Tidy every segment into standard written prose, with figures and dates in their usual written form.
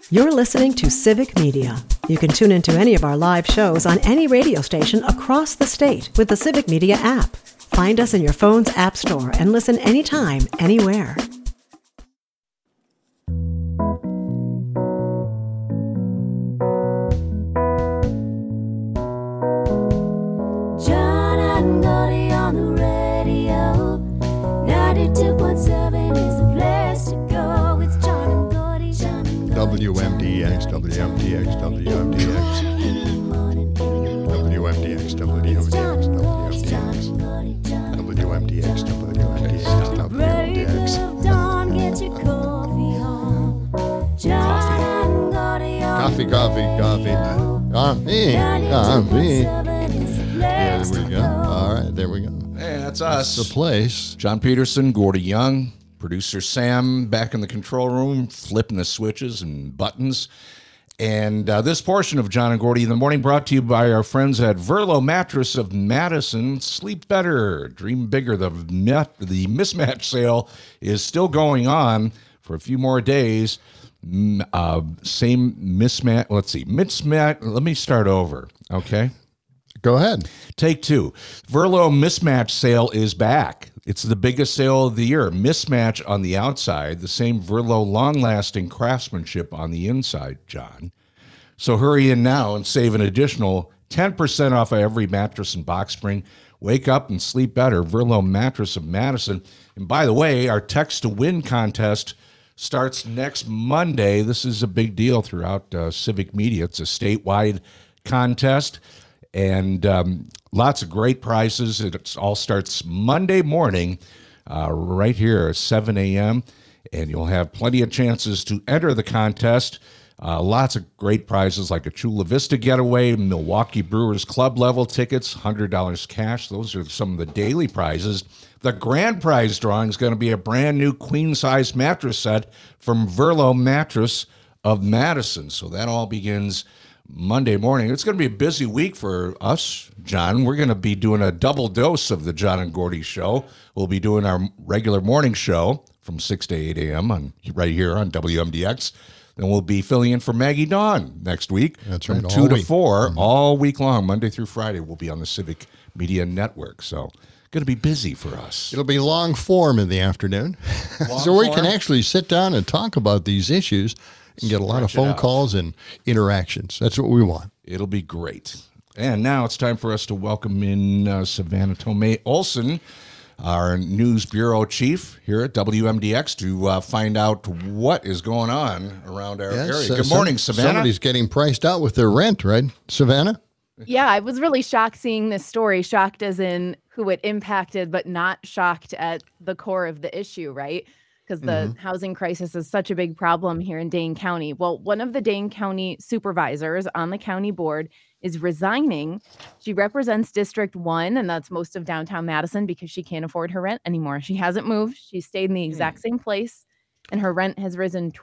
You're listening to Civic Media. You can tune into any of our live shows on any radio station across the state with the Civic Media app. Find us in your phone's app store and listen anytime, anywhere. John and Gordy on the radio. 92.7 is the place to go. It's John and Gordy, John and Gordy. WMDX, WMDX, WMDX. WMDX, WMDX, WMDX, WMDX. Don't get your coffee home. John and Gordy on Coffee. Yeah, there we go. All right, there we go. Hey, that's us. The place. John Peterson, Gordy Young, producer Sam back in the control room, flipping the switches and buttons. And this portion of John and Gordy in the Morning brought to you by our friends at Verlo Mattress of Madison. Sleep better, dream bigger. The mismatch sale is still going on for a few more days. Same mismatch. Let's see. Mismatch. Let me start over. Okay. Go ahead. Take two. Verlo Mismatch sale is back. It's the biggest sale of the year. Mismatch on the outside, the same Verlo long-lasting craftsmanship on the inside, John. So hurry in now and save an additional 10% off of every mattress and box spring. Wake up and sleep better. Verlo Mattress of Madison. And by the way, our Text to Win contest starts next Monday. This is a big deal throughout Civic Media. It's a statewide contest. And lots of great prizes. It all starts Monday morning right here at 7 a.m. And you'll have plenty of chances to enter the contest. Lots of great prizes like a Chula Vista getaway, Milwaukee Brewers club level tickets, $100 cash. Those are some of the daily prizes. The grand prize drawing is going to be a brand new queen-size mattress set from Verlo Mattress of Madison. So that all begins Monday morning. It's going to be a busy week for us, John. We're going to be doing a double dose of the John and Gordy show. We'll be doing our regular morning show from 6 to 8 a.m. right here on WMDX. Then we'll be filling in for Maggie Dawn next week. That's from right. 2 to 4, all week long, Monday through Friday. We'll be on the Civic Media Network. So going to be busy for us. It'll be long form in the afternoon. So we can actually sit down and talk about these issues and get a lot of phone calls and interactions. That's what we want. It'll be great. And now it's time for us to welcome in Savannah Tomei Olson, our News Bureau Chief here at WMDX, to find out what is going on around our area. Good morning, Savannah. Somebody's getting priced out with their rent, right, Savannah? Yeah, I was really shocked seeing this story. Shocked as in who it impacted, but not shocked at the core of the issue, right? Because the housing crisis is such a big problem here in Dane County. Well, one of the Dane County supervisors on the county board is resigning. She represents District 1, and that's most of downtown Madison, because she can't afford her rent anymore. She hasn't moved. She stayed in the exact same place, and her rent has risen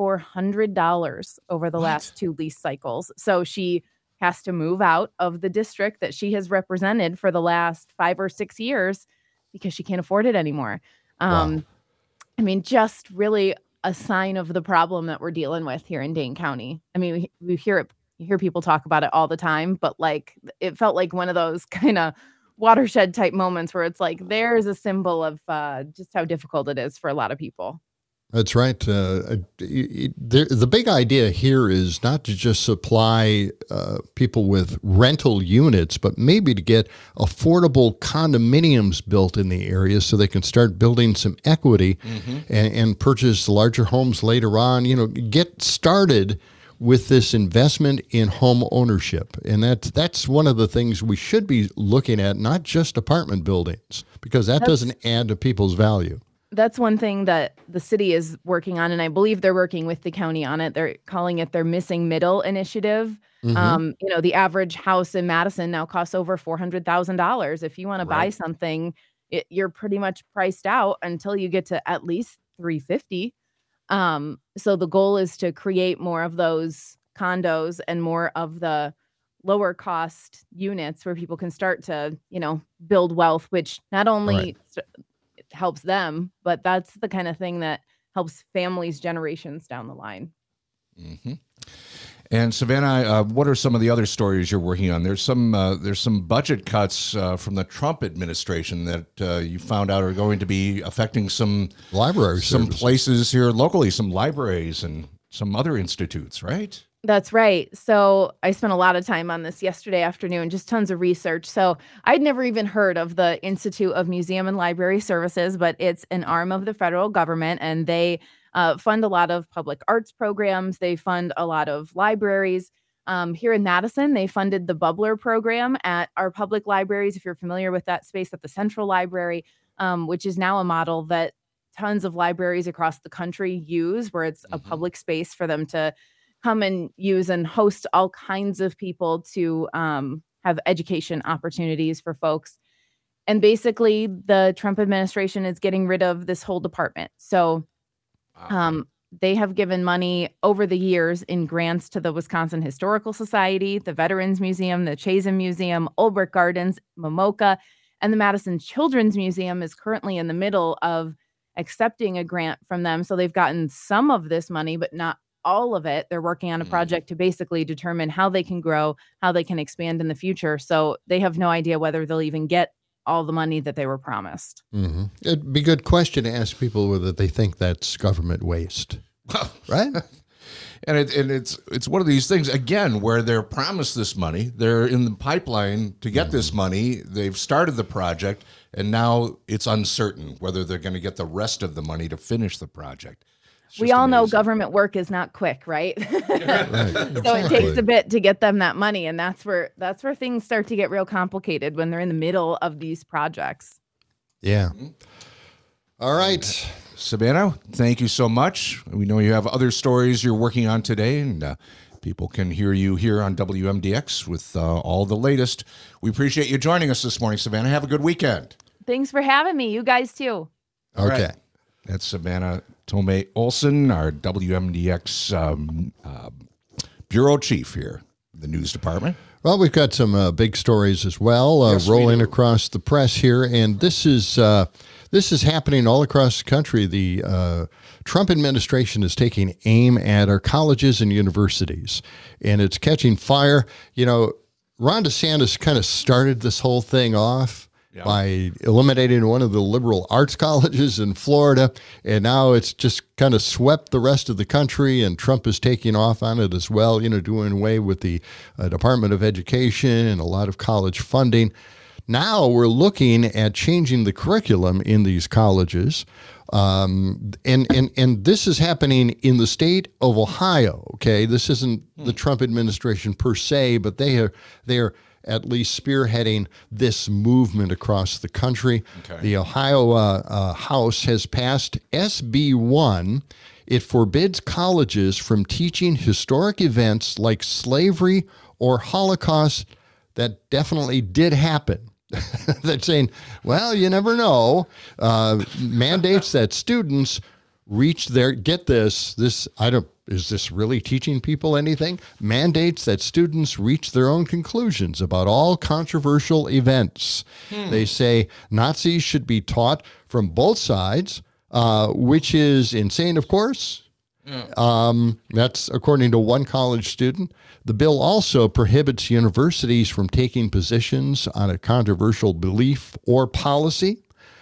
$2,400 over the last 2 lease cycles. So she has to move out of the district that she has represented for the last 5 or 6 years because she can't afford it anymore. Wow. I mean, just really a sign of the problem that we're dealing with here in Dane County. I mean, we hear it, you hear people talk about it all the time, but like it felt like one of those kind of watershed type moments where it's like there's a symbol of just how difficult it is for a lot of people. That's right. The big idea here is not to just supply people with rental units, but maybe to get affordable condominiums built in the area so they can start building some equity and purchase larger homes later on. You know, get started with this investment in home ownership. And that's one of the things we should be looking at, not just apartment buildings, because that doesn't add to people's value. That's one thing that the city is working on, and I believe they're working with the county on it. They're calling it their Missing Middle initiative. You know, the average house in Madison now costs over $400,000. If you want to buy something, you're pretty much priced out until you get to at least $350,000. So the goal is to create more of those condos and more of the lower cost units where people can start to, you know, build wealth, which not only helps them, but that's the kind of thing that helps families generations down the line. And Savannah, what are some of the other stories you're working on? There's some budget cuts from the Trump administration that you found out are going to be affecting some places here locally, some libraries and some other institutes, right? That's right. So I spent a lot of time on this yesterday afternoon, just tons of research. So I'd never even heard of the Institute of Museum and Library Services, but it's an arm of the federal government, and they fund a lot of public arts programs. They fund a lot of libraries. Here in Madison, they funded the Bubbler program at our public libraries, if you're familiar with that space, at the Central Library, which is now a model that tons of libraries across the country use, where it's a public space for them to come and use and host all kinds of people to have education opportunities for folks. And basically, the Trump administration is getting rid of this whole department. So they have given money over the years in grants to the Wisconsin Historical Society, the Veterans Museum, the Chazen Museum, Olbrich Gardens, MoMoCA, and the Madison Children's Museum is currently in the middle of accepting a grant from them. So they've gotten some of this money, but not all of it. They're working on a project to basically determine how they can grow, how they can expand in the future. So they have no idea whether they'll even get all the money that they were promised. It'd be a good question to ask people whether they think that's government waste, right? And it's one of these things, again, where they're promised this money. They're in the pipeline to get this money. They've started the project, and now it's uncertain whether they're going to get the rest of the money to finish the project. We all know government work is not quick, right? So it takes a bit to get them that money, and that's where things start to get real complicated when they're in the middle of these projects. Yeah. All right. Savannah, thank you so much. We know you have other stories you're working on today, and people can hear you here on WMDX with all the latest. We appreciate you joining us this morning, Savannah. Have a good weekend. Thanks for having me. You guys too. Okay. Right. That's Savannah Tomei Olson, our WMDX bureau chief here, the news department. Well, we've got some big stories as well rolling across the press here, and this is happening all across the country. The Trump administration is taking aim at our colleges and universities, and it's catching fire. You know, Ron DeSantis kind of started this whole thing off by eliminating one of the liberal arts colleges in Florida, and now it's just kind of swept the rest of the country, and Trump is taking off on it as well, you know, doing away with the Department of Education and a lot of college funding. Now we're looking at changing the curriculum in these colleges, and this is happening in the state of Ohio. Okay, this isn't the Trump administration per se, but they are at least spearheading this movement across the country. Okay. The Ohio House has passed SB 1. It forbids colleges from teaching historic events like slavery or Holocaust that definitely did happen. They're saying, well, you never know. Mandates that students reach their, get this, is this really teaching people anything? Mandates that students reach their own conclusions about all controversial events. They say Nazis should be taught from both sides, which is insane, of course. That's according to one college student. The bill also prohibits universities from taking positions on a controversial belief or policy,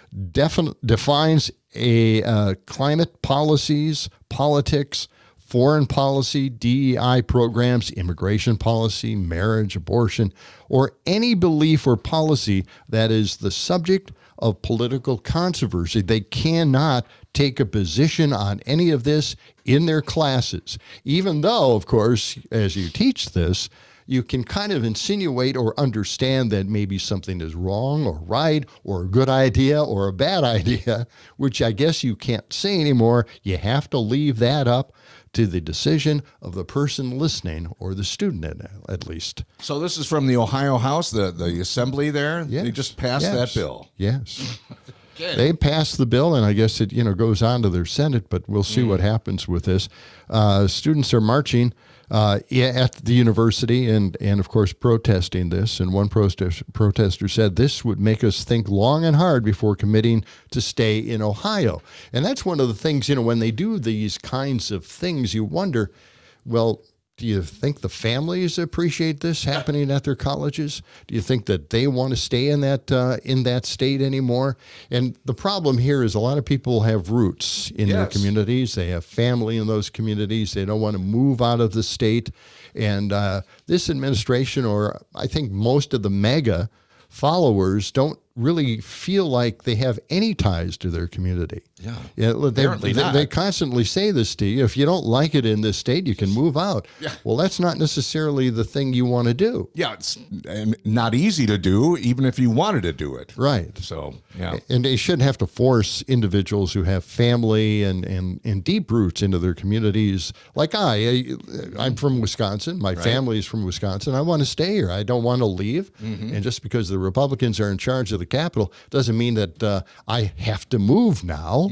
defines climate policies, politics, foreign policy, DEI programs, immigration policy, marriage, abortion, or any belief or policy that is the subject of political controversy. They cannot take a position on any of this in their classes, even though, of course, as you teach this, you can kind of insinuate or understand that maybe something is wrong or right or a good idea or a bad idea, which I guess you can't say anymore. You have to leave that up to the decision of the person listening or the student at least. So this is from the Ohio House, the assembly there? Yes. They just passed that bill. Yes. They passed the bill, and I guess it goes on to their Senate, but we'll see what happens with this. Students are marching at the university and of course protesting this, and one protester said this would make us think long and hard before committing to stay in Ohio. And that's one of the things, when they do these kinds of things, you wonder, Well, do you think the families appreciate this happening at their colleges? Do you think that they want to stay in that state anymore? And the problem here is a lot of people have roots in their communities. They have family in those communities. They don't want to move out of the state. And this administration, or I think most of the MAGA followers, don't really feel like they have any ties to their community. They constantly say this to you. If you don't like it in this state, you can move out. Yeah. Well, that's not necessarily the thing you want to do. Yeah, it's not easy to do, even if you wanted to do it. Right. So, yeah. And they shouldn't have to force individuals who have family and deep roots into their communities. Like I'm from Wisconsin. My family's from Wisconsin. I want to stay here. I don't want to leave. And just because the Republicans are in charge of the Capitol doesn't mean that I have to move now.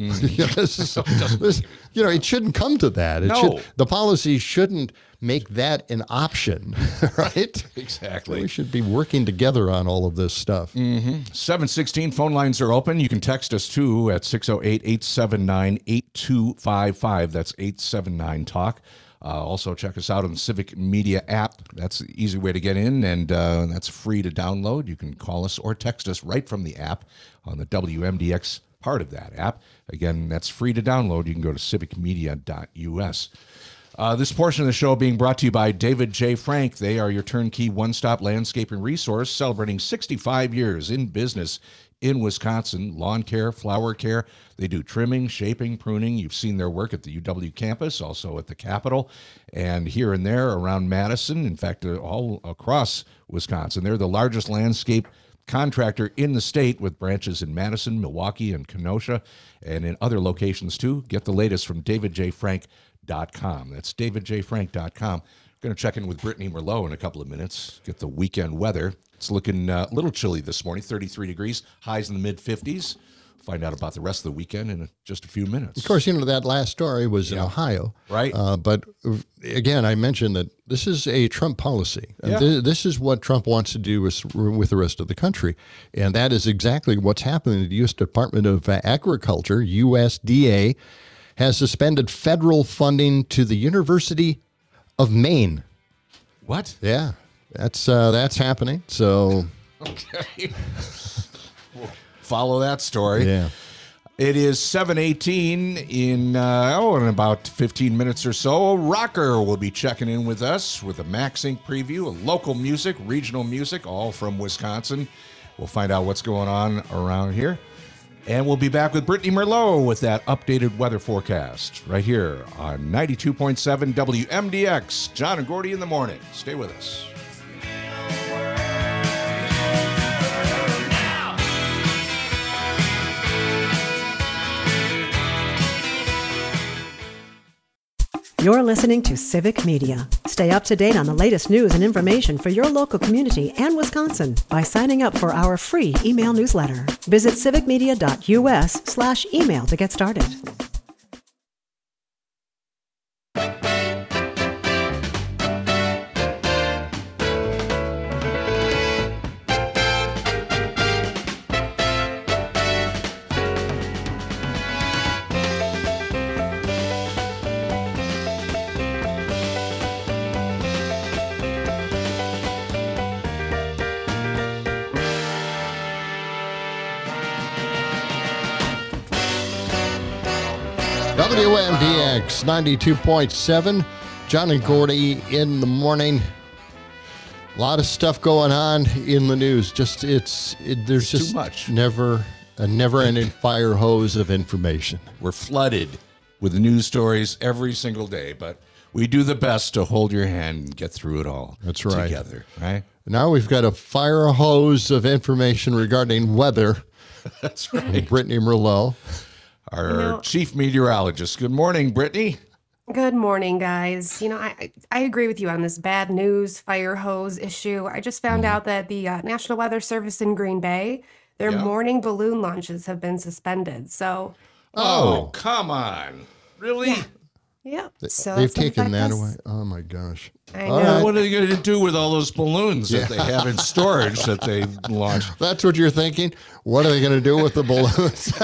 It shouldn't come to that. The policy shouldn't make that an option, right? Exactly. We should be working together on all of this stuff. 716 phone lines are open. You can text us too at 608-879-8255. That's 879-TALK. Also, check us out on the Civic Media app. That's the easy way to get in, and that's free to download. You can call us or text us right from the app on the WMDX part of that app. Again, that's free to download. You can go to civicmedia.us. This portion of the show being brought to you by David J. Frank. They are your turnkey one-stop landscaping resource, celebrating 65 years in business in Wisconsin. Lawn care, flower care. They do trimming, shaping, pruning. You've seen their work at the UW campus, also at the Capitol, and here and there around Madison. In fact, all across Wisconsin. They're the largest landscape contractor in the state, with branches in Madison, Milwaukee, and Kenosha, and in other locations too. Get the latest from davidjfrank.com. That's davidjfrank.com. Going to check in with Brittany Merlot in a couple of minutes, get the weekend weather. It's looking a little chilly this morning, 33 degrees, highs in the mid-50s. Find out about the rest of the weekend in just a few minutes. Of course, that last story was in Ohio. Right. But again, I mentioned that this is a Trump policy. This is what Trump wants to do with the rest of the country. And that is exactly what's happening. The U.S. Department of Agriculture, USDA, has suspended federal funding to the University of Maine. What? Yeah, that's happening. So, okay, we'll follow that story. Yeah, it is 7:18 in about 15 minutes or so. Rocker will be checking in with us with a MaxInc preview, of local music, regional music, all from Wisconsin. We'll find out what's going on around here. And we'll be back with Brittany Merlot with that updated weather forecast right here on 92.7 WMDX. John and Gordy in the morning. Stay with us. You're listening to Civic Media. Stay up to date on the latest news and information for your local community and Wisconsin by signing up for our free email newsletter. Visit civicmedia.us/email to get started. WMDX 92.7, John and Gordy in the morning. A lot of stuff going on in the news. There's just too much. Never ending fire hose of information. We're flooded with news stories every single day, but we do the best to hold your hand and get through it all. That's right. Together, right? Now we've got a fire hose of information regarding weather. That's right. Brittany Merlot, our chief meteorologist. Good morning, Brittany. Good morning, guys. I agree with you on this bad news fire hose issue. I just found out that the National Weather Service in Green Bay, their morning balloon launches have been suspended. So, oh, come on. Really? Yeah. So they've taken that away. Oh my gosh. I know. Right. What are they going to do with all those balloons that they have in storage that they launched? That's what you're thinking? What are they going to do with the balloons?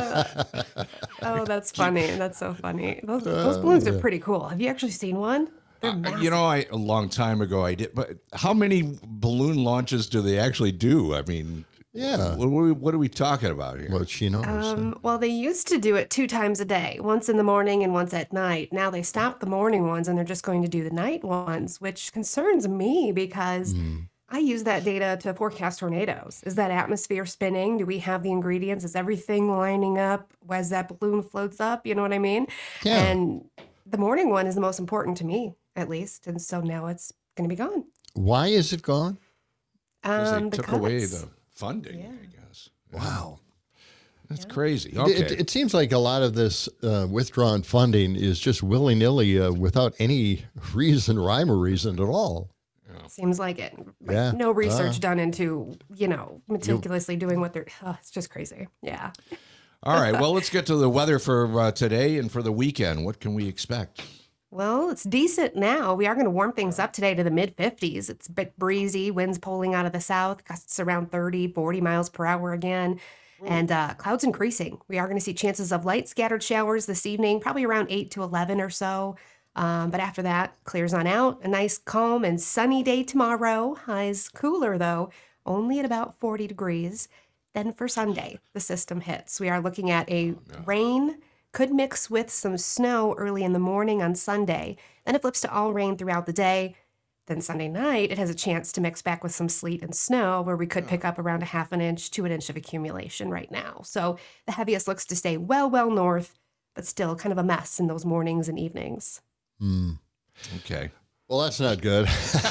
Oh, that's funny. That's so funny. Those balloons are pretty cool. Have you actually seen one? They're massive. You know, a long time ago I did, but how many balloon launches do they actually do? I mean, Yeah. what are we talking about here? Well, she knows. Well, they used to do it 2 times a day, once in the morning and once at night. Now they stopped the morning ones and they're just going to do the night ones, which concerns me because I use that data to forecast tornadoes. Is that atmosphere spinning? Do we have the ingredients? Is everything lining up as that balloon floats up? You know what I mean? Yeah. And the morning one is the most important to me, at least. And so now it's going to be gone. Why is it gone? Because they took away because- the funding, I guess. Wow. That's crazy. Okay. It seems like a lot of this withdrawn funding is just willy-nilly without any reason, rhyme or reason at all. Seems like it. Like, Yeah. no research done into, meticulously doing what they're, it's just crazy. Yeah. All right. Well, let's get to the weather for today and for the weekend. What can we expect? Well, it's decent now. We are going to warm things up today to the mid 50s. It's a bit breezy, winds pulling out of the south, gusts around 30, 40 miles per hour again, and clouds increasing. We are going to see chances of light scattered showers this evening, probably around 8 to 11 or so. But after that, clears on out. A nice, calm, and sunny day tomorrow. Highs cooler, though, only at about 40 degrees. Then for Sunday, the system hits. We are looking at a rain. Could mix with some snow early in the morning on Sunday. Then it flips to all rain throughout the day. Then Sunday night, it has a chance to mix back with some sleet and snow where we could pick up around a half an inch to an inch of accumulation right now. So the heaviest looks to stay well north, but still kind of a mess in those mornings and evenings. Okay. Well, that's not good.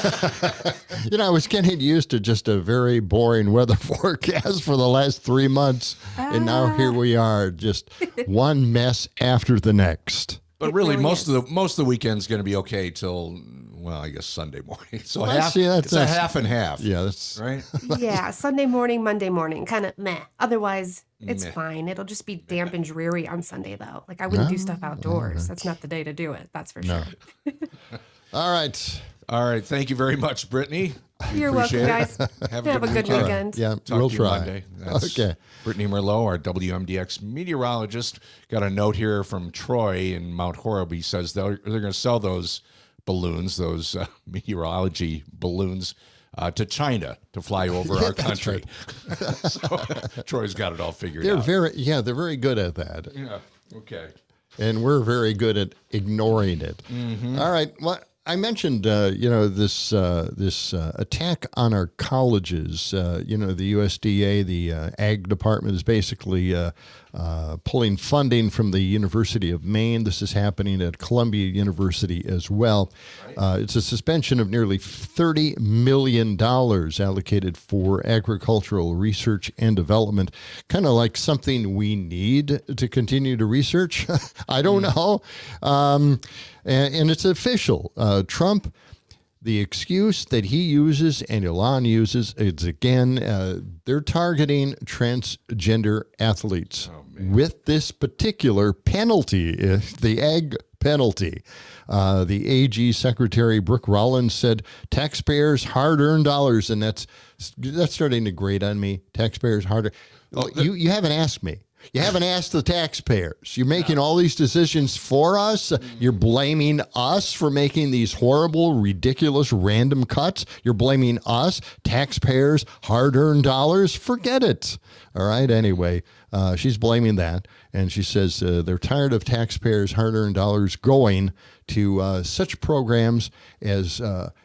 I was getting used to just a very boring weather forecast for the last 3 months. And now here we are, just one mess after the next. But It really, really most is. of the weekend's going to be okay till, well, I guess Sunday morning. So Well, half, see, it's a that's- half and half. Yeah, that's Right? Yeah, Sunday morning, Monday morning, kind of meh. Otherwise, it's Meh. fine. It'll just be damp and dreary on Sunday, though. Like, I wouldn't do stuff outdoors. That's not the day to do it. That's for sure. all right. All right. Thank you very much, Brittany. You're welcome, Appreciate guys. it. Have a good weekend. Yeah, Talk we'll to you try. Monday. That's Okay. Brittany Merlot, our WMDX meteorologist. Got a note here from Troy in Mount Horeb. He says they're going to sell those balloons, those meteorology balloons, to China to fly over our country. So Troy's got it all figured They're out. they're very good at that. Yeah. Okay. And we're very good at ignoring it. All right. Well, I mentioned, this attack on our colleges. The USDA, the Ag Department, is basically pulling funding from the University of Maine. This is happening at Columbia University as well. It's a suspension of nearly $30 million allocated for agricultural research and development. Kind of like something we need to continue to research. I don't know. And it's official. Trump, the excuse that he uses and Elon uses is, again, they're targeting transgender athletes with this particular penalty, the Ag penalty. The AG Secretary Brooke Rollins said taxpayers' hard-earned dollars, and that's starting to grate on me. Taxpayers' hard. You haven't asked me. You haven't asked the taxpayers. You're making all these decisions for us. You're blaming us for making these horrible, ridiculous, random cuts. You're blaming us, taxpayers' hard-earned dollars. Forget it. All right. Anyway, she's blaming that. And she says they're tired of taxpayers' hard-earned dollars going to such programs as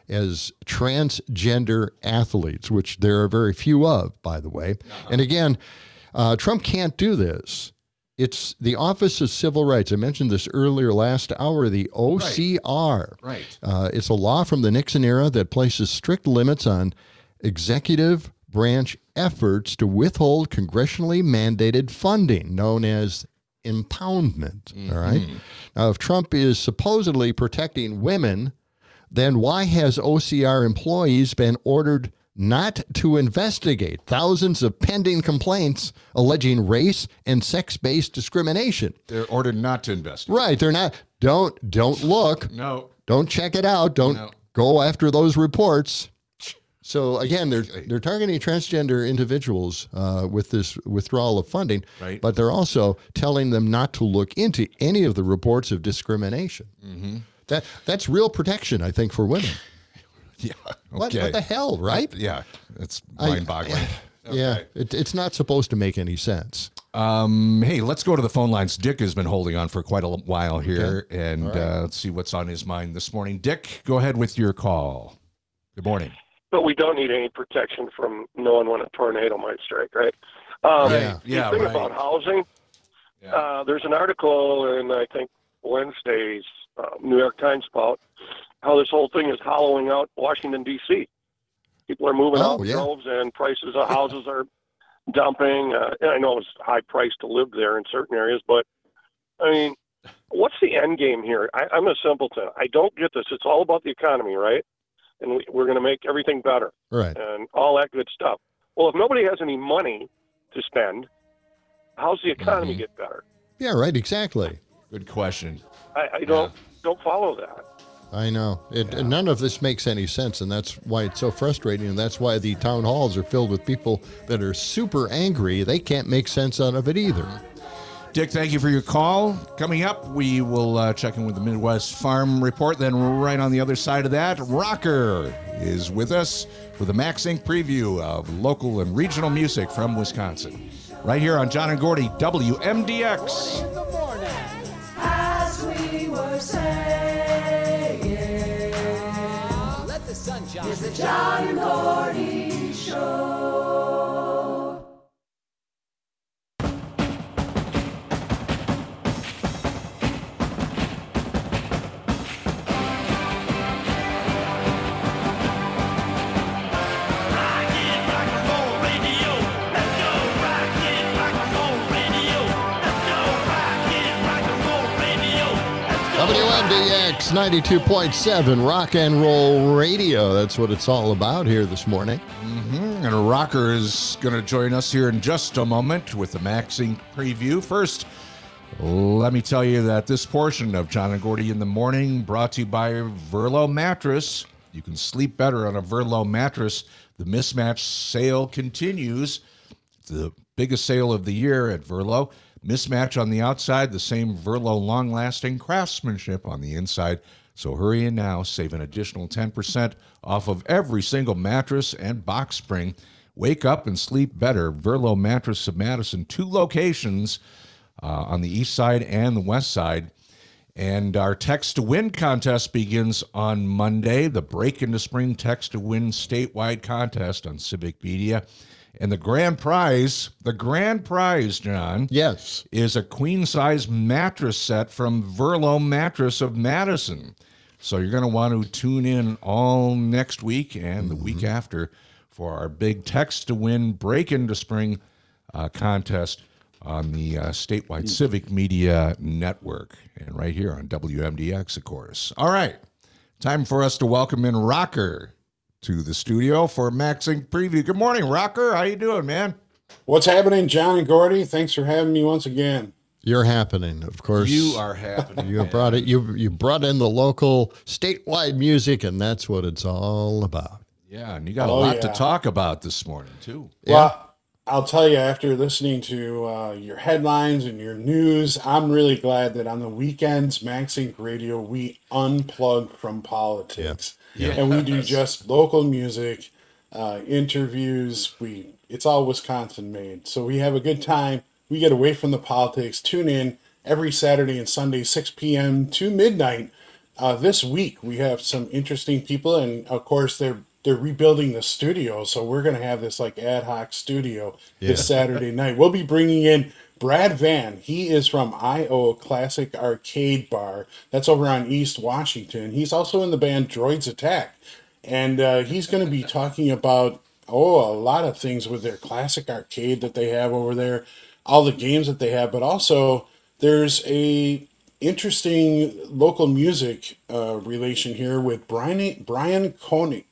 transgender athletes, which there are very few of, by the way. And again, Trump can't do this. It's the Office of Civil Rights. I mentioned this earlier last hour, the OCR. Right. It's a law from the Nixon era that places strict limits on executive branch efforts to withhold congressionally mandated funding, known as impoundment. All right. Now, if Trump is supposedly protecting women, then why has OCR employees been ordered not to investigate thousands of pending complaints alleging race and sex-based discrimination? They're ordered not to investigate. Right. They're not. Don't look. No. Don't check it out. Don't go after those reports. So again, they're targeting transgender individuals with this withdrawal of funding, Right. but they're also telling them not to look into any of the reports of discrimination. That's real protection, I think, for women. Yeah. What Okay. the hell, right? Yeah. It's mind-boggling. Yeah, it's not supposed to make any sense. Hey, let's go to the phone lines. Dick has been holding on for quite a while here, and let's see what's on his mind this morning. Dick, go ahead with your call. Good morning. But we don't need any protection from knowing when a tornado might strike, right? Yeah, the thing right. about housing, there's an article in, I think, Wednesday's New York Times about how this whole thing is hollowing out Washington, D.C. People are moving out in droves, and prices of houses are dumping. And I know it's high price to live there in certain areas, but, I mean, what's the end game here? I'm a simpleton. I don't get this. It's all about the economy, right? And we're going to make everything better, Right. and all that good stuff. Well, if nobody has any money to spend, how's the economy get better? Yeah, right, exactly. Good question. I don't follow that. I know. None of this makes any sense, and that's why it's so frustrating, and that's why the town halls are filled with people that are super angry. They can't make sense out of it either. Dick, thank you for your call. Coming up, we will check in with the Midwest Farm Report. Then right on the other side of that, Rocker is with us with a Max Inc. preview of local and regional music from Wisconsin. Right here on John and Gordy, WMDX. In the morning, as we were saying, let the sun shine. It's the John and Gordy Show. WMDX 92.7 Rock and Roll Radio. That's what it's all about here this morning. And Rocker is going to join us here in just a moment with the Max Inc. preview. First, let me tell you that this portion of John and Gordy in the Morning brought to you by Verlo Mattress. You can sleep better on a Verlo mattress. The mismatch sale continues. It's the biggest sale of the year at Verlo. Mismatch on the outside, the same Verlo long-lasting craftsmanship on the inside. So hurry in now, save an additional 10% off of every single mattress and box spring. Wake up and sleep better. Verlo Mattress of Madison, 2 locations on the east side and the west side. And our Text to Win contest begins on Monday. The Break into Spring Text to Win statewide contest on Civic Media. And the grand prize, John, Yes. is a queen-size mattress set from Verlo Mattress of Madison. So you're going to want to tune in all next week and the week after for our big Text to Win Break into Spring contest on the statewide Civic Media Network and right here on WMDX, of course. All right, time for us to welcome in Rocker to the studio for Max Inc. preview. Good morning, Rocker. How you doing, man? What's happening, John and Gordy? Thanks for having me once again. You're happening, of course. You are happening. You brought it. You brought in the local, statewide music, and that's what it's all about. Yeah, and you got a lot to talk about this morning, too. Well, I'll tell you, after listening to your headlines and your news, I'm really glad that on the weekends, Max Inc. Radio, we unplug from politics. Yeah. And we do just local music, interviews. It's all Wisconsin made. So we have a good time. We get away from the politics. Tune in every Saturday and Sunday, 6 p.m. to midnight. This week, we have some interesting people. And, of course, they're rebuilding the studio. So we're going to have this like ad hoc studio this Saturday night. We'll be bringing in Brad Van. He is from I.O. Classic Arcade Bar. That's over on East Washington. He's also in the band Droids Attack. And he's going to be talking about, a lot of things with their classic arcade that they have over there, all the games that they have. But also, there's a interesting local music relation here with Brian Koenig.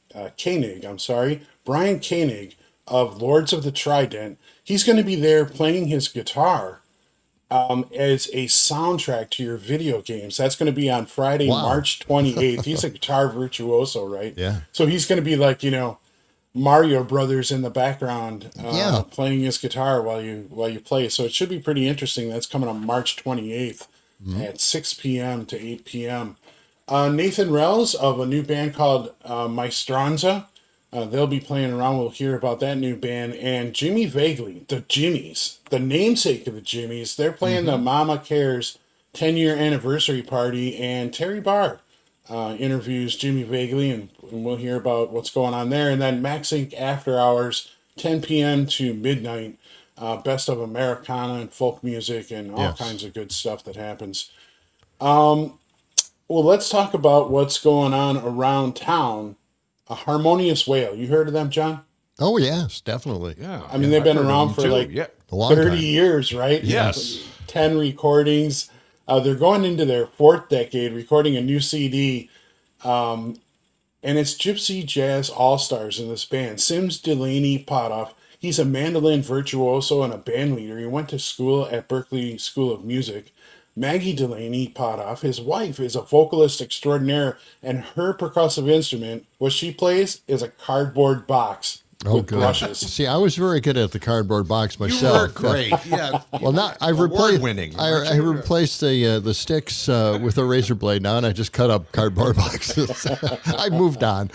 Brian Koenig of Lords of the Trident. He's going to be there playing his guitar as a soundtrack to your video games. That's going to be on Friday, March 28th. He's a guitar virtuoso, right? Yeah. So he's going to be like, Mario Brothers in the background playing his guitar while you play. So it should be pretty interesting. That's coming on March 28th at 6 p.m. to 8 p.m. Nathan Rells of a new band called Maestranza. They'll be playing around. We'll hear about that new band. And Jimmy Vagley, the Jimmies, the namesake of the Jimmies, they're playing the Mama Cares 10-year anniversary party. And Terry Barr interviews Jimmy Vagley, and we'll hear about what's going on there. And then Max Inc. After Hours, 10 p.m. to midnight. Best of Americana and folk music and all kinds of good stuff that happens. Well, let's talk about what's going on around town. A Harmonious Whale. You heard of them, John? Oh, yes, definitely. Yeah. I mean, they've been around for like A long 30 time. years, right? Yes. 10 recordings. They're going into their fourth decade, recording a new CD. And it's Gypsy Jazz All-Stars in this band. Sims Delaney Potoff. He's a mandolin virtuoso and a band leader. He went to school at Berklee School of Music. Maggie Delaney Potoff, his wife, is a vocalist extraordinaire, and her percussive instrument, what she plays, is a cardboard box with brushes. See, I was very good at the cardboard box myself. You were great. Yeah. Well, now I've replaced. Award-winning, I replaced the sticks with a razor blade now, and I just cut up cardboard boxes. I moved on.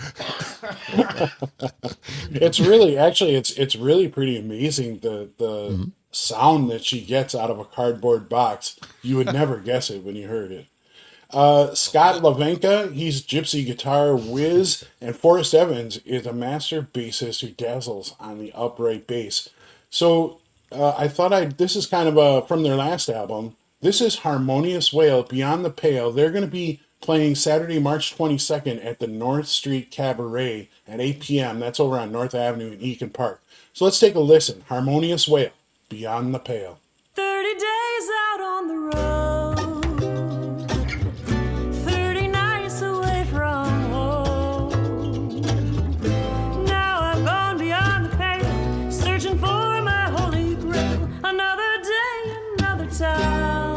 It's really, actually, it's really pretty amazing the sound that she gets out of a cardboard box. You would never guess it when you heard it. Scott Lavenka, he's gypsy guitar whiz, and Forrest Evans is a master bassist who dazzles on the upright bass. So I thought this is kind of from their last album. This is Harmonious Whale, Beyond the Pale. They're going to be playing Saturday, March 22nd at the North Street Cabaret at 8 p.m. That's over on North Avenue in Eakin Park. So let's take a listen. Harmonious Whale, Beyond the Pale. 30 days out on the road, 30 nights away from home. Now I've gone beyond the pale, searching for my holy grail. Another day, another town.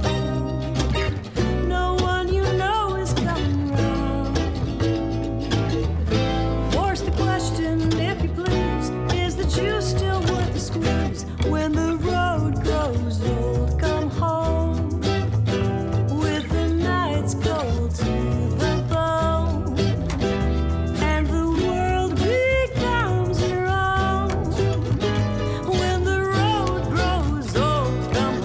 No one you know is coming round. Force the question, if you please, is the juice still worth the squeeze? When the road grows old, come home with the nights cold to the bone, and the world becomes your own. When the road grows old, come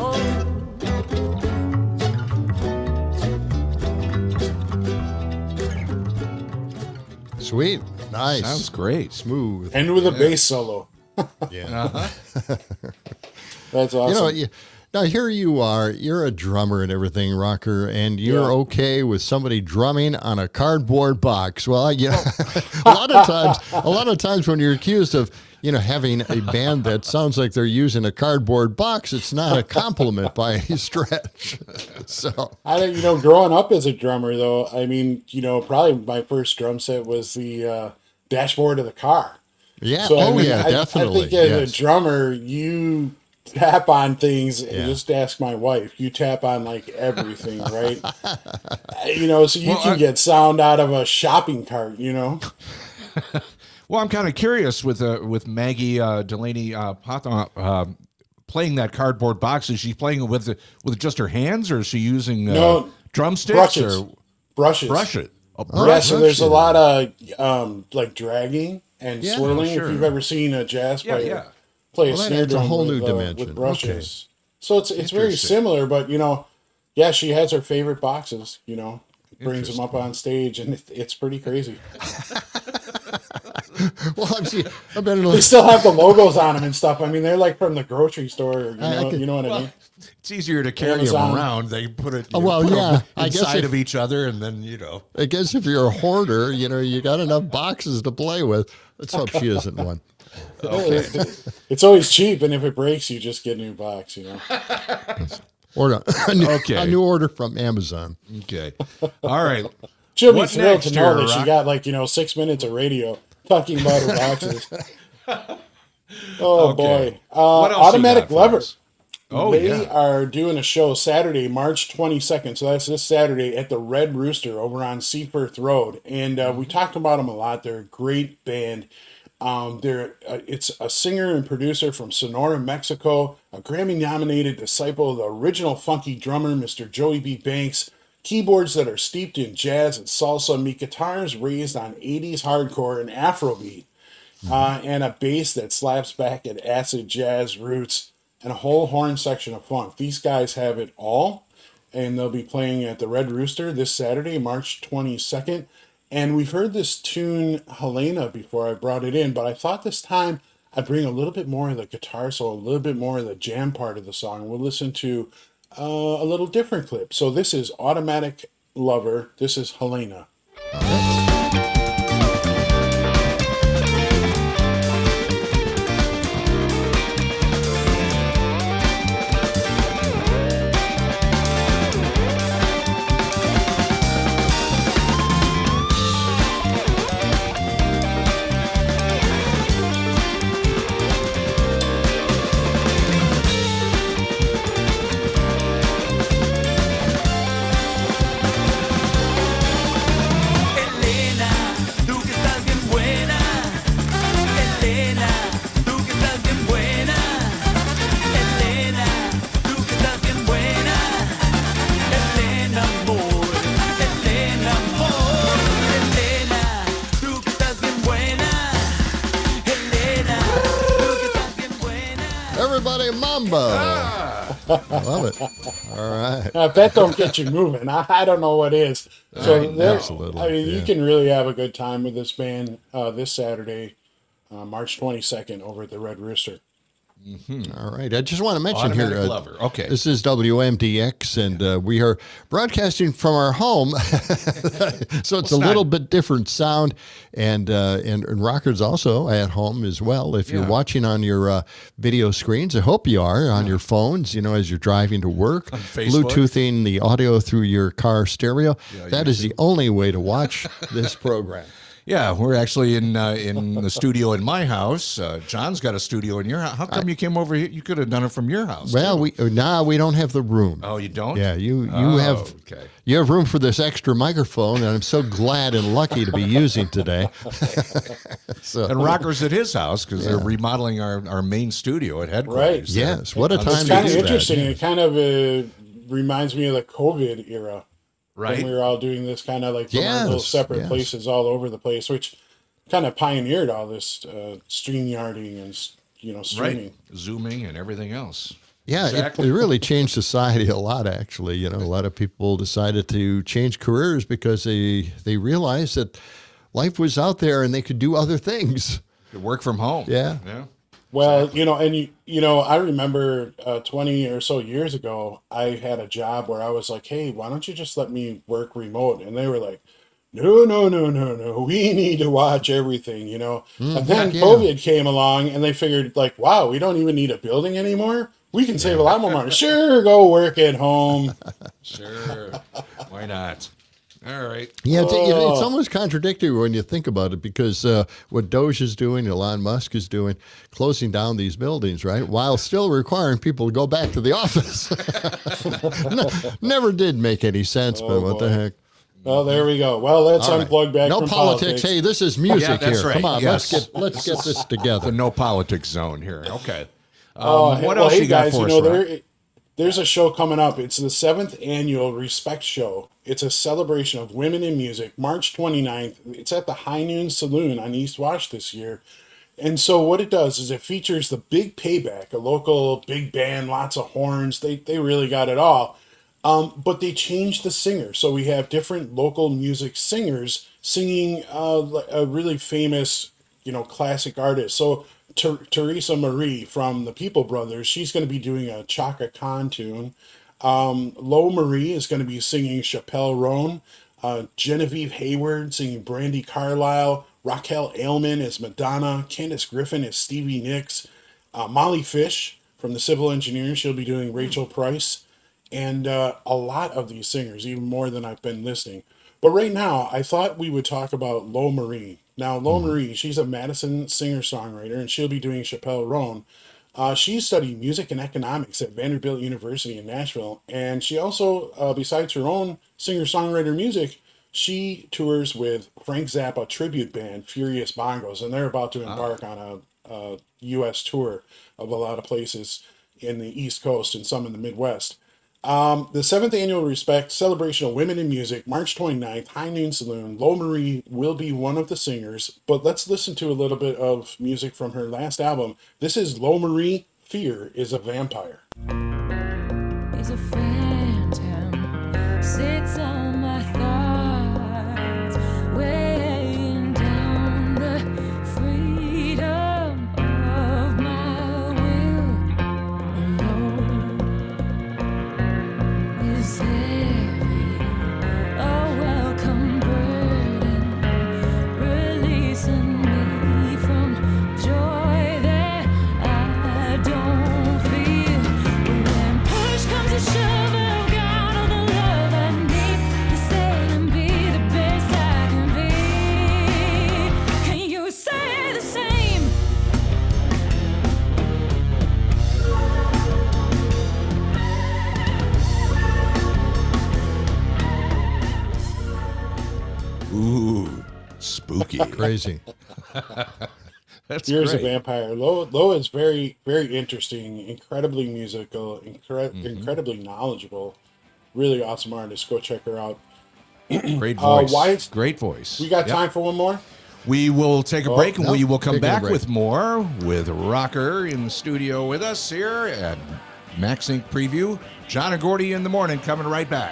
home. Sweet, nice, Sounds great. smooth. And with a bass solo. Yeah. That's awesome. Now here you are. You're a drummer and everything, rocker, and you're okay with somebody drumming on a cardboard box. Well, a lot of times when you're accused of, having a band that sounds like they're using a cardboard box, it's not a compliment by any stretch. So growing up as a drummer, though, I mean, probably my first drum set was the dashboard of the car. Yeah. So, definitely. I think as a drummer, you tap on things. And just ask my wife. You tap on like everything, right? So you can get sound out of a shopping cart. Well, I'm kind of curious with Maggie Delaney Potoff playing that cardboard box. Is she playing it with just her hands, or is she using drumsticks brushes? Brushes. So there's a lot of like dragging and swirling. Sure. If you've ever seen a jazz player play a snare adds a drum whole with, new dimension. with brushes. So it's very similar, but she has her favorite boxes. Brings them up on stage, and it's pretty crazy. Well, I've been They still have the logos on them and stuff. I mean, they're like from the grocery store. You know what I mean? It's easier to carry Amazon. them around. They put it I guess inside of each other, and then I guess if you're a hoarder, you got enough boxes to play with. Let's hope she isn't one. Okay. It's always cheap, and if it breaks, you just get a new box. Or a new order from Amazon. Okay. All right. She'll be What thrilled next to know here, that she Rock? got like 6 minutes of radio talking about her boxes. Oh Okay. boy! What else you Automatic got for Lever. us? Oh, They yeah. are doing a show Saturday, March 22nd. So that's this Saturday at the Red Rooster over on Seaforth Road. And we talked about them a lot. They're a great band. It's a singer and producer from Sonora, Mexico, a Grammy-nominated disciple of the original funky drummer, Mr. Joey B. Banks. keyboards that are steeped in jazz and salsa meet guitars raised on 80s hardcore and Afrobeat, and a bass that slaps back at acid jazz roots, and a whole horn section of funk. These guys have it all, and they'll be playing at the Red Rooster this Saturday, March 22nd. And we've heard this tune, Helena, before I brought it in, but I thought this time I'd bring a little bit more of the guitar solo, a little bit more of the jam part of the song. We'll listen to a little different clip. So this is Automatic Lover. This is Helena. Everybody mambo. I love it. All right. Now, if that don't get you moving, I don't know what is. So Absolutely. I mean, yeah. you can really have a good time with this band this Saturday, March 22nd, over at the Red Rooster. All right. I just want to mention Automatic here. Lover. Okay. This is WMDX, and we are broadcasting from our home, so it's a little bit different sound. And Rockers also at home as well. If you're watching on your video screens, I hope you are on your phones. As you're driving to work, On Facebook. Bluetoothing the audio through your car stereo. That is the only way to watch this program. Yeah, we're actually in the studio in my house. John's got a studio in your house. How come you came over here? You could have done it from your house. Well, we don't have the room. Oh, you don't? Yeah, you Oh, have okay. you have room for this extra microphone, and I'm so glad and lucky to be using today. So, And Rocker's at his house because they're remodeling our main studio at headquarters. Right. yes, what a On the time It's to kind of do that. interesting. It kind of reminds me of the COVID era. Right. When we were all doing this kind of like from our little Yes, separate yes. places all over the place, which kind of pioneered all this StreamYarding and streaming. Right. Zooming and everything else. Yeah, Exactly. it really changed society a lot, actually. A lot of people decided to change careers because they realized that life was out there and they could do other things. Could work from home. Yeah. Yeah. Well, I remember 20 or so years ago, I had a job where I was like, hey, why don't you just let me work remote? And they were like, no, we need to watch everything, And then heck yeah. COVID came along and they figured like, wow, we don't even need a building anymore. We can save a lot more money. Sure, go work at home. Sure. Why not? All right. Yeah, it's almost contradictory when you think about it because what Doge is doing, Elon Musk is doing, closing down these buildings, right? While still requiring people to go back to the office. Never did make any sense, but what the heck? Well, there we go. Well, let's All right. unplug back No from politics. Hey, this is music Yeah, that's here. right. Come on, Yes. let's get this together. The no politics zone here. Okay. What else hey you got guys, for us, Rob? there's a show coming up. It's the 7th annual Respect Show. It's a celebration of women in music, March 29th. It's at the High Noon Saloon on East Wash this year. And so what it does is it features the Big Payback, a local big band, lots of horns. They really got it all. But they changed the singer. So we have different local music singers singing a really famous, classic artist. So Teresa Marie from the People Brothers, she's going to be doing a Chaka Khan tune. Lo Marie is going to be singing Chappelle Roan. Genevieve Hayward singing Brandy Carlisle. Raquel Ailman is Madonna. Candace Griffin is Stevie Nicks. Molly Fish from the Civil Engineers, she'll be doing Rachel Price. And a lot of these singers, even more than I've been listening. But right now, I thought we would talk about Lo Marie. Now, Lo Marie, she's a Madison singer-songwriter, and she'll be doing Chappelle Roan. She studied music and economics at Vanderbilt University in Nashville, and she also, besides her own singer-songwriter music, she tours with Frank Zappa tribute band Furious Bongos, and they're about to embark on a U.S. tour of a lot of places in the East Coast and some in the Midwest. The 7th Annual Respect Celebration of Women in Music, March 29th, High Noon Saloon. Lo Marie will be one of the singers, but let's listen to a little bit of music from her last album. This is Lo Marie, Fear is a Vampire. Is a phantom, sits on my thoughts, weighing down the freedom of my will. Alone is heavy, a welcome burden, releasing me from joy that I don't feel. But when push comes to shove, I've got all the love I need to say and be the best I can be. Can you say the same? Ooh, spooky. Crazy. That's Fear is a great. Vampire. Lo is very, very interesting, incredibly musical, incredibly knowledgeable, really awesome artist. Go check her out. Great voice. Wyatt, Great voice. we got Yep. time for one more? We will take a break and no, we will come taking a back break. with more with Rocker in the studio with us here at Max Inc. Preview. John and Gordy in the morning coming right back.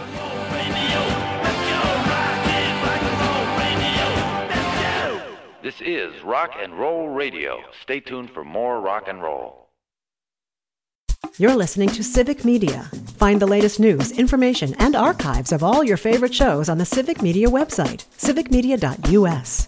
This is Rock and Roll Radio. Stay tuned for more rock and roll. You're listening to Civic Media. Find the latest news, information, and archives of all your favorite shows on the Civic Media website, civicmedia.us.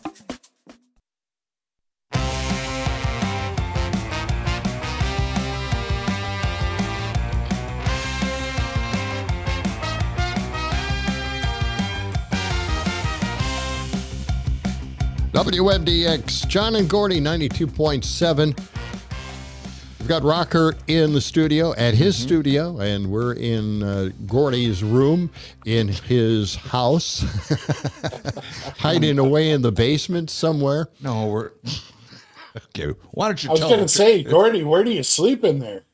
WMDX, John and Gordy, 92.7. We've got Rocker in the studio, at his studio, and we're in Gordy's room in his house, hiding away in the basement somewhere. No, we're okay. Why don't you I was tell going them? to say, Gordy, where do you sleep in there?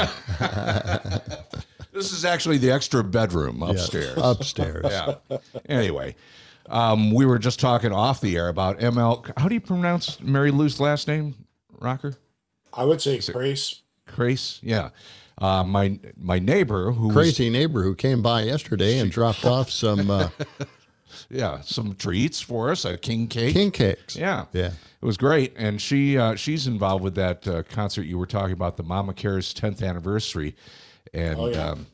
This is actually the extra bedroom Yes, upstairs. upstairs. Yeah. Anyway, we were just talking off the air about ML. How do you pronounce Mary Lou's last name, Rocker? I would say Grace. Crace? Yeah. My neighbor who was, Crazy neighbor who came by yesterday and dropped off some some treats for us, a king cake. king cakes. Yeah. Yeah. It was great. And she's involved with that concert you were talking about, the Mama Cares 10th anniversary. And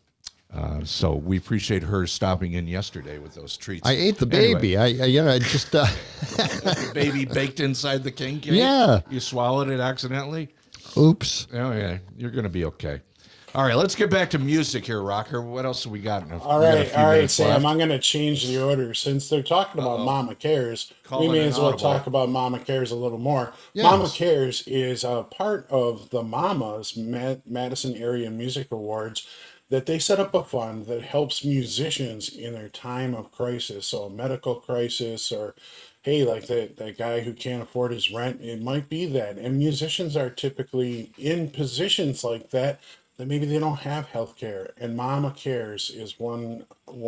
so we appreciate her stopping in yesterday with those treats. I ate the Anyway, baby. I just the baby baked inside the king cake. Yeah. You swallowed it accidentally. oops. Oh, yeah. You're going to be okay. All right. Let's get back to music here, Rocker. What else have we got? All right, Sam. I'm going to change the order. Since they're talking about Mama Cares, Calling we may it as well audible. talk about Mama Cares a little more. Yes. Mama Cares is a part of the Mamas Madison Area Music Awards that they set up a fund that helps musicians in their time of crisis, so a medical crisis or hey, like that guy who can't afford his rent, it might be that. And musicians are typically in positions like that maybe they don't have health care. And Mama Cares is one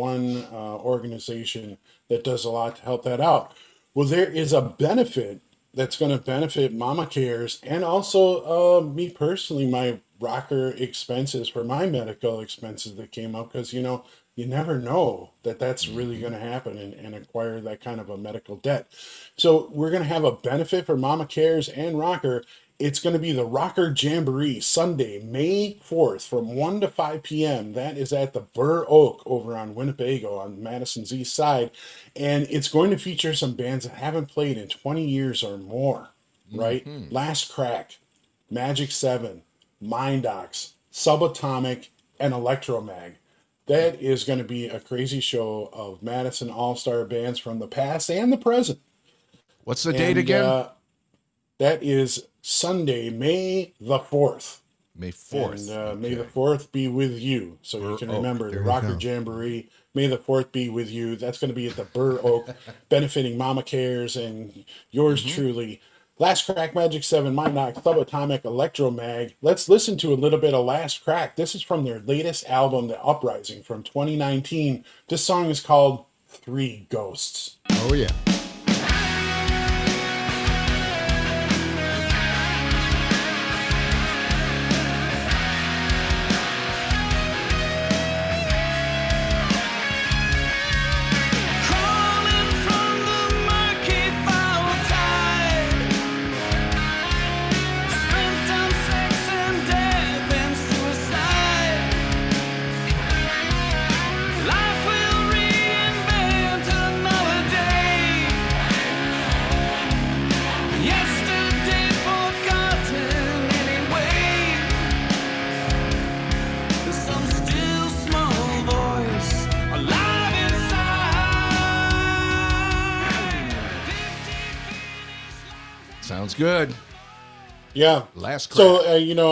organization that does a lot to help that out. Well, there is a benefit that's going to benefit Mama Cares and also me personally, my Rocker expenses for my medical expenses that came up because, you never know that that's really going to happen and acquire that kind of a medical debt. So we're going to have a benefit for Mama Cares and Rocker. It's going to be the Rocker Jamboree Sunday, May 4th from 1 to 5 p.m. That is at the Burr Oak over on Winnebago on Madison's east side. And it's going to feature some bands that haven't played in 20 years or more, right? Last Crack, Magic 7, Mindox, Subatomic, and Electromag. That is going to be a crazy show of Madison all-star bands from the past and the present. What's the date again? That is Sunday, May the 4th. May 4th. And May the 4th be with you. So you can remember the Rocker Jamboree. May the 4th be with you. That's going to be at the Burr Oak, benefiting Mama Cares and yours truly. Last Crack, Magic 7, Mind Knock, Subatomic, Electromag. Let's listen to a little bit of Last Crack. This is from their latest album, The Uprising, from 2019. This song is called 3 Ghosts. Oh, yeah. Sounds good. Yeah. Last Crack. So,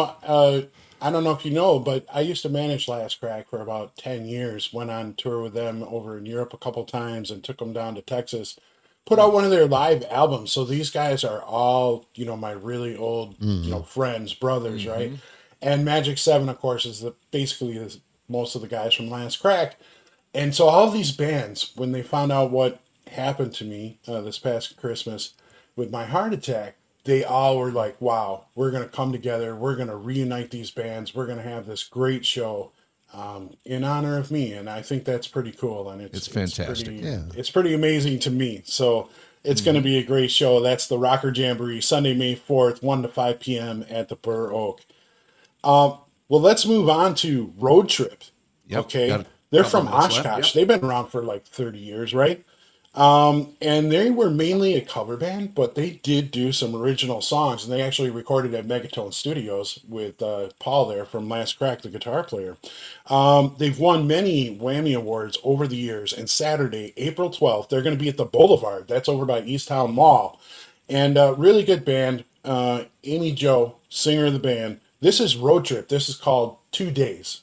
I don't know if you know, but I used to manage Last Crack for about 10 years. Went on tour with them over in Europe a couple times and took them down to Texas. Put out one of their live albums. So these guys are all, my really old, friends, brothers, right? And Magic 7, of course, is basically most of the guys from Last Crack. And so all these bands, when they found out what happened to me this past Christmas with my heart attack, they all were like, wow, we're going to come together. We're going to reunite these bands. We're going to have this great show in honor of me. And I think that's pretty cool. And it's fantastic. It's pretty amazing to me. So it's going to be a great show. That's the Rocker Jamboree, Sunday, May 4th, 1 to 5 p.m. at the Burr Oak. Well, let's move on to Road Trip. Yep. Okay. They're from Oshkosh. Yep. They've been around for like 30 years, right? And they were mainly a cover band, but they did do some original songs, and they actually recorded at Megatone Studios with Paul there from Last Crack, the guitar player. They've won many Whammy Awards over the years, and Saturday, April 12th, they're going to be at the Boulevard. That's over by East Town Mall. And really good band. Amy Jo, singer of the band. This is Road Trip. This is called 2 Days.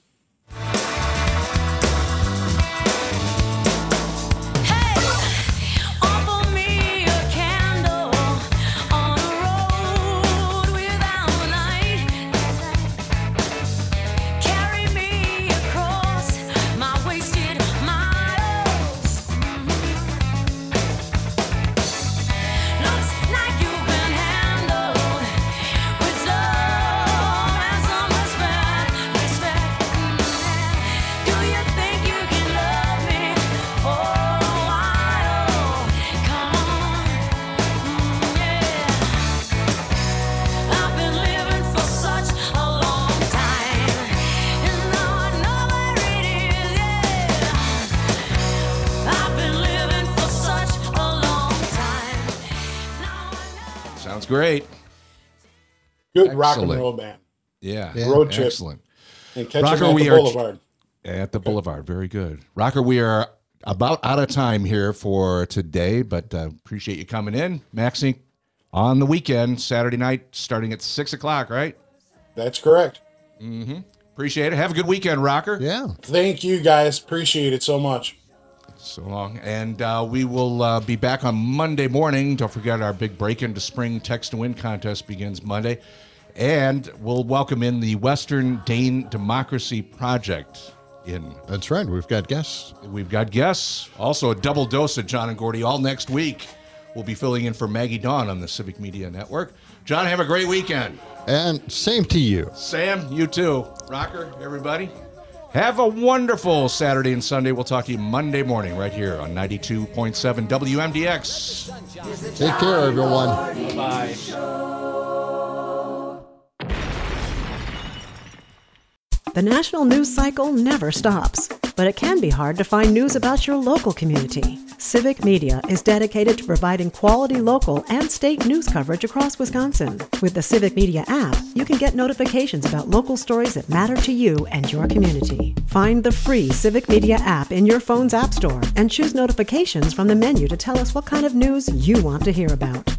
Great. Good rock and roll band. Yeah. Road Trip. Excellent. And catch them at the Boulevard. At the Boulevard. Very good. Rocker, we are about out of time here for today, but appreciate you coming in. Maxie, on the weekend, Saturday night, starting at 6 o'clock, right? That's correct. Mm-hmm. Appreciate it. Have a good weekend, Rocker. Yeah. Thank you, guys. Appreciate it so much. So long. And we will be back on Monday morning. Don't forget our big Break Into Spring Text to Win contest begins Monday. And we'll welcome in the Western Dane Democracy Project in. That's right. We've got guests. We've got guests. Also a double dose of John and Gordy all next week. We'll be filling in for Maggie Dawn on the Civic Media Network. John, have a great weekend. And same to you. Sam, you too. Rocker, everybody. Have a wonderful Saturday and Sunday. We'll talk to you Monday morning right here on 92.7 WMDX. Take care, everyone. Bye. The national news cycle never stops, but it can be hard to find news about your local community. Civic Media is dedicated to providing quality local and state news coverage across Wisconsin. With the Civic Media app, you can get notifications about local stories that matter to you and your community. Find the free Civic Media app in your phone's app store and choose notifications from the menu to tell us what kind of news you want to hear about.